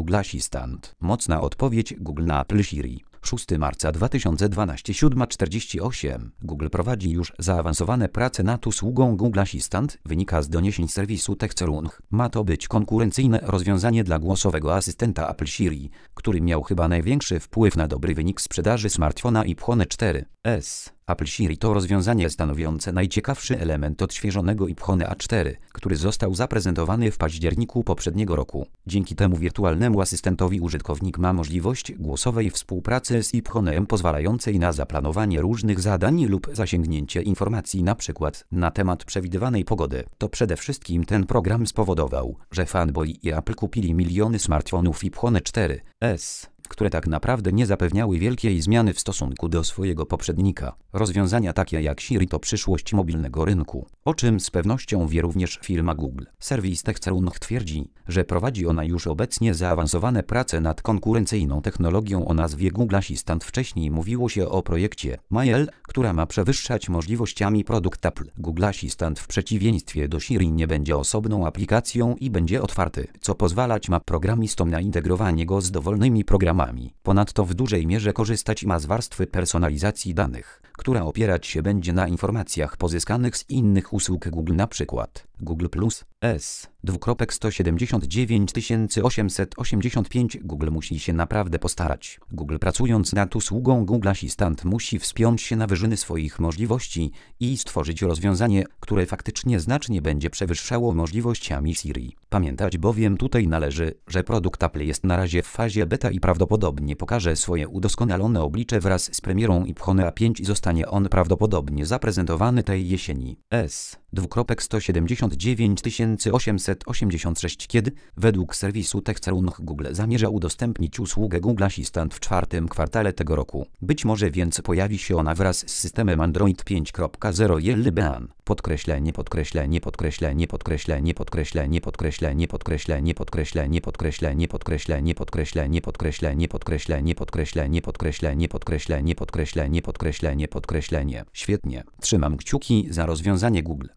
Google Assistant. Mocna odpowiedź Google na Apple Siri. 6 marca 2012 7:48. Google prowadzi już zaawansowane prace nad usługą Google Assistant, wynika z doniesień serwisu TechCrunch. Ma to być konkurencyjne rozwiązanie dla głosowego asystenta Apple Siri, który miał chyba największy wpływ na dobry wynik sprzedaży smartfona iPhone 4s. Apple Siri to rozwiązanie stanowiące najciekawszy element odświeżonego iPhone 4, który został zaprezentowany w październiku poprzedniego roku. Dzięki temu wirtualnemu asystentowi użytkownik ma możliwość głosowej współpracy z iPhone'em pozwalającej na zaplanowanie różnych zadań lub zasięgnięcie informacji np. na temat przewidywanej pogody. To przede wszystkim ten program spowodował, że fanboy i Apple kupili miliony smartfonów iPhone 4s, które tak naprawdę nie zapewniały wielkiej zmiany w stosunku do swojego poprzednika. Rozwiązania takie jak Siri to przyszłość mobilnego rynku, o czym z pewnością wie również firma Google. Serwis TechCrunch twierdzi, że prowadzi ona już obecnie zaawansowane prace nad konkurencyjną technologią o nazwie Google Assistant. Wcześniej mówiło się o projekcie Mail, która ma przewyższać możliwościami produkt Apple. Google Assistant w przeciwieństwie do Siri nie będzie osobną aplikacją i będzie otwarty, co pozwalać ma programistom na integrowanie go z dowolnymi programami. Ponadto w dużej mierze korzystać ma z warstwy personalizacji danych, która opierać się będzie na informacjach pozyskanych z innych usług Google, np. Google Plus S 179 885. Google musi się naprawdę postarać. Google, pracując nad usługą Google Assistant, musi wspiąć się na wyżyny swoich możliwości i stworzyć rozwiązanie, które faktycznie znacznie będzie przewyższało możliwościami Siri. Pamiętać bowiem tutaj należy, że produkt Apple jest na razie w fazie beta i prawdopodobnie pokaże swoje udoskonalone oblicze wraz z premierą iPhone 5 zostanie on prawdopodobnie zaprezentowany tej jesieni. S 179 886. Kiedy, według serwisu TechCrunch, Google zamierza udostępnić usługę Google Assistant w czwartym kwartale tego roku. Być może więc pojawi się ona wraz z systemem Android 5.0 LBAN. Podkreślenie, podkreślenie, podkreślenie, podkreślenie, podkreślenie, podkreślenie, podkreślenie, podkreślenie, podkreślenie, podkreślenie, podkreślenie, podkreślenie, podkreślenie, podkreślenie, podkreślenie, podkreślenie, podkreślenie, podkreślenie, podkreślenie. Świetnie. Trzymam kciuki za rozwiązanie Google.